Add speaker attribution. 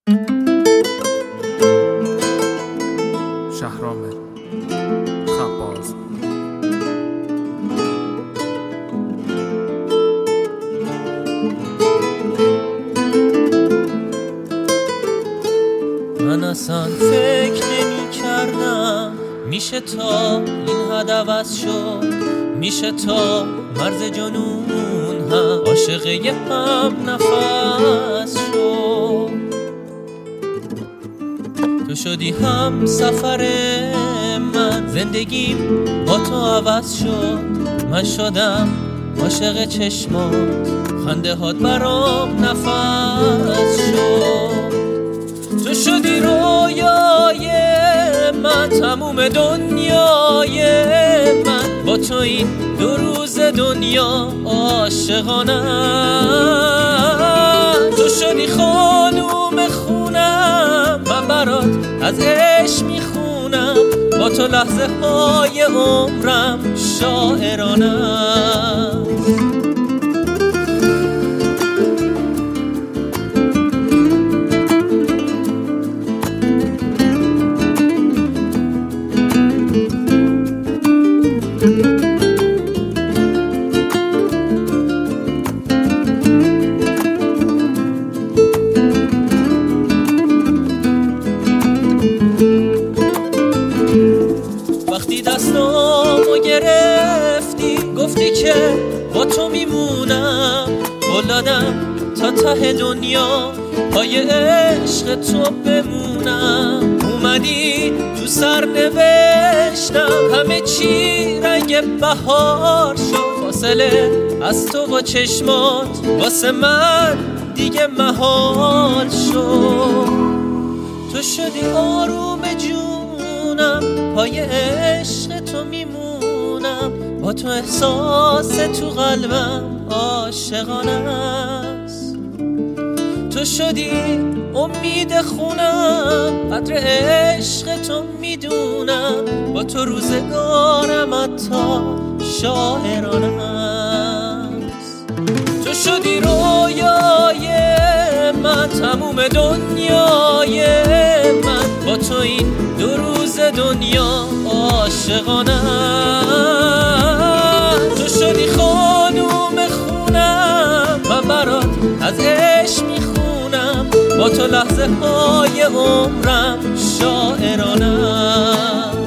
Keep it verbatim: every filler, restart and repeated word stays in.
Speaker 1: شهرام خباز.
Speaker 2: من اصلا فکر نمی کردم میشه تا این حد عوض شد، میشه تا مرز جنون هم عاشق یه هم نفس شد. تو شدی هم سفر من، زندگیم با تو عوض شد. من شدم عاشق چشمات، خنده هات برام نفس شد. تو شدی رویای من، تموم دنیای من. با تو این دو روز دنیا عاشقانه. تو شدی خانوم خونم، من برات از عشق میخونم. با تو لحظه های عمرم شاعرانه. وقتی دستامو گرفتی گفتی که با تو میمونم، قول دادم تا ته دنیا پای عشق تو بمونم. اومدی تو سر نوشتم، همه چی رنگ بهار شد. فاصله از تو و چشمات واسه من دیگه محال شد. تو شدی آروم جونم، پای عشق تو میمونم. با تو احساس تو قلبم عاشقانه است. تو شدی امید خونم، قدر عشق تو میدونم. با تو روزگارم حتی شاعرانه است. تو شدی رویای من، تموم دنیای من. با تو این دو روز دنیا عاشقانه. تو شدی خانوم خونم، من برات از عشق میخونم. با تو لحظه های عمرم شاعرانه.